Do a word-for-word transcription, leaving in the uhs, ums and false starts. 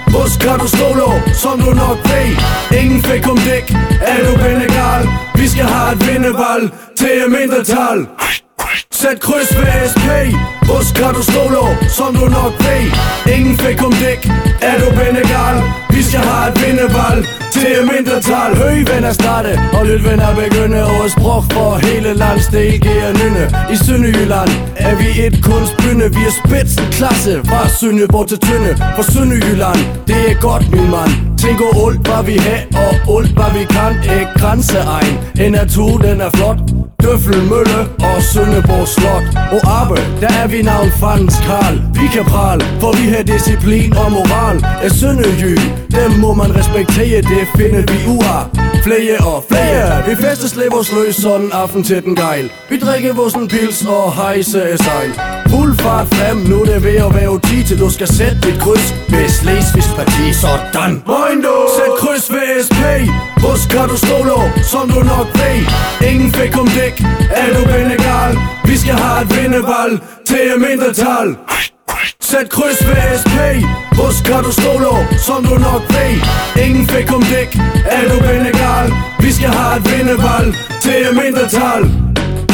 Hvor skal du stole, som du nok ved? Ingen fik om dæk, er du benegal? Vi skal have et vindevalg til et mindretal. Sæt kryds ved S P. Hvor skal du stole, som du nok ved? Ingen fik om dæk, er du benegal? Vi skal have et vindevalg til et mindretal. Høj venner starte, og lyt venner begynde. Og et sprog for hele landsdel giver nynne. I Sønderjylland er vi et kunstbynde. Vi er spidsenklasse fra Sønderborg til Tønde. For Sønderjylland, det er godt min mand. Tænk og alt hvad vi har, og alt hvad vi kan. Ikke grænseegn, en natur den er flot. Døffelmølle og Sønderborg Slot. Og Arbe, der er vi navn fandens Karl. Vi kan prale, for vi har disciplin og moral. Er Sønderjy, dem må man respektere. Det finder vi uha. Flere og flere. Vi fester slet vores løs sådan aften til den gejl. Vi drikker vores en pils og hejse af sejl. Fuld fart frem, nu er det ved at være tid til du skal sætte dit kryds ved Slesvigs parti. Sådan. Sæt kryds ved S P. Hvor skal du stole, som du nok ved? Ingen fik om dæk, er du benegal? Vi skal have et vindevalg til et mindretal. Sæt kryds ved S P. Hvor skal du stole, som du nok ved? Ingen fik om dæk, er du benegal? Vi skal have et vindevalg til et mindretal.